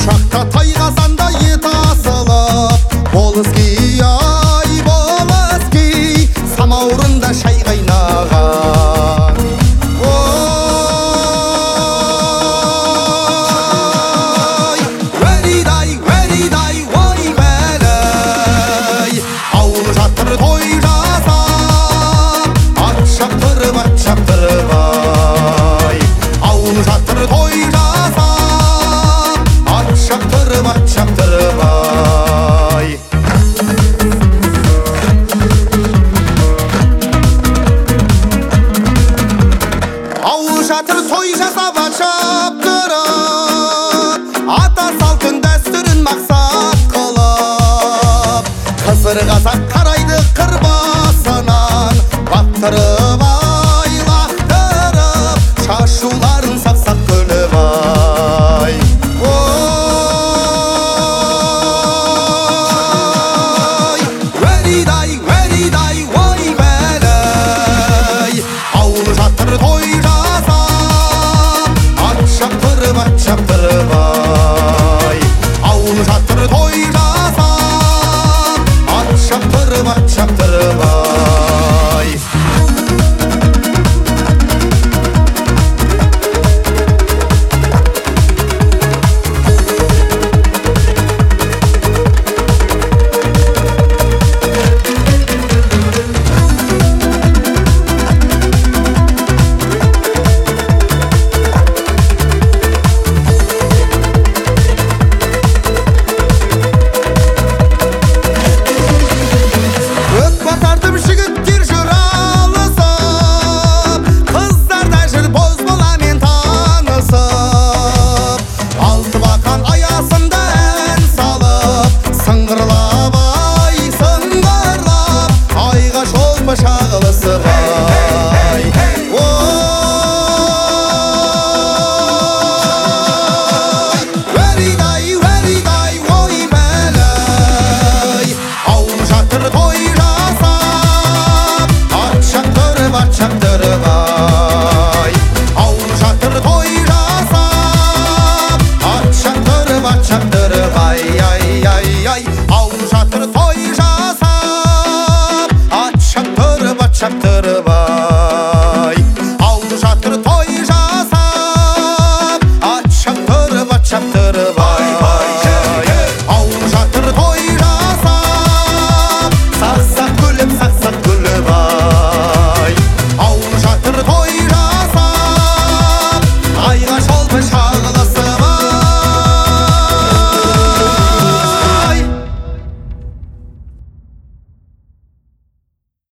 ошақта тай қазанда ет асылып, болыс-кей, ай болыс-кей, самаурында шай қайнаған. Ой, уәридай, уәридай, ой бәлей, ауыл жатыр той жасап, ат шаптырып, ай. Ауыл жатыр той жасап, ат шаптырып, ай. Ауыл жатыр той жасап, ат шаптырып, ата салтын дәстүрін мақсат қылып, қызыр қазақ қарайды қыр басынан, бақтырып